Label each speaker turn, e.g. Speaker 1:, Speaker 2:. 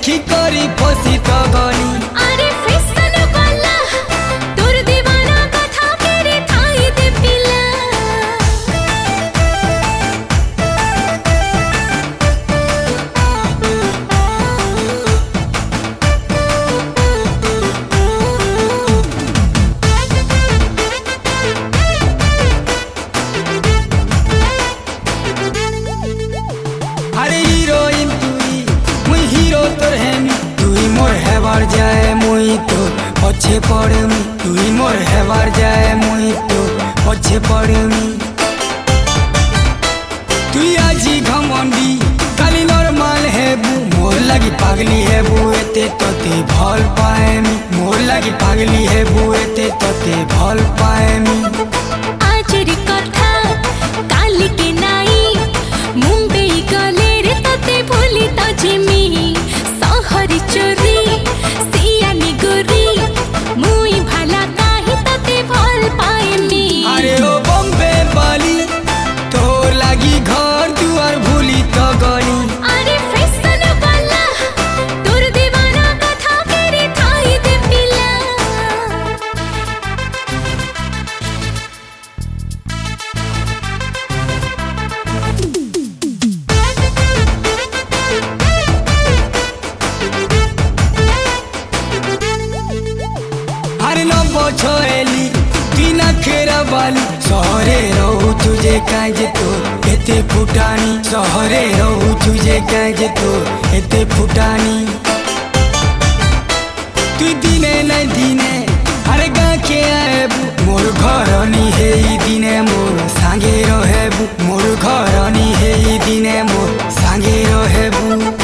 Speaker 1: देखी करी फसी तो गली
Speaker 2: अरे फैशन वाला तोर दीवाना कथा मेरे थाई दे पिला
Speaker 1: अरे हीरोइन तुई मुई हीरो तोर हेमी तुई मोर हेबार जाए मुई तो पछे पड़मी तुई मोर हेबार जाए मुई तो पछे पड़मी तुई आजी घमंडी खाली नॉर्मल हेबू मोर लगी पागली हेबू एते तोते भल पाएमी मोर लगी पागली हेबू एते तोते भल पाएमी
Speaker 2: आज री कथा काली के नाई मुंबई गले रे तते भूली त जिमी सहरी चोरी सियानी गोरी मुई भाला काहे तते भल पाएमी
Speaker 1: अरे ओ बम्बे बाली तो लगी घर दुआर भूली तो गली
Speaker 2: अरे फैशन वाला तोर दीवाना कथा मेरे थाई दे पिला
Speaker 1: हर न बछेली तीन खेरा बाली सहरे रहू तुझे काजे तो एते फुटानी सहरे रहू तुझे काजे तो एते फुटानी तू दिने नहीं दिने हर गा के आएबू मोर घर नी हे दिने मोर सांगे रहेबू मोर घर नी हे दिने मोर सांगे रहेबू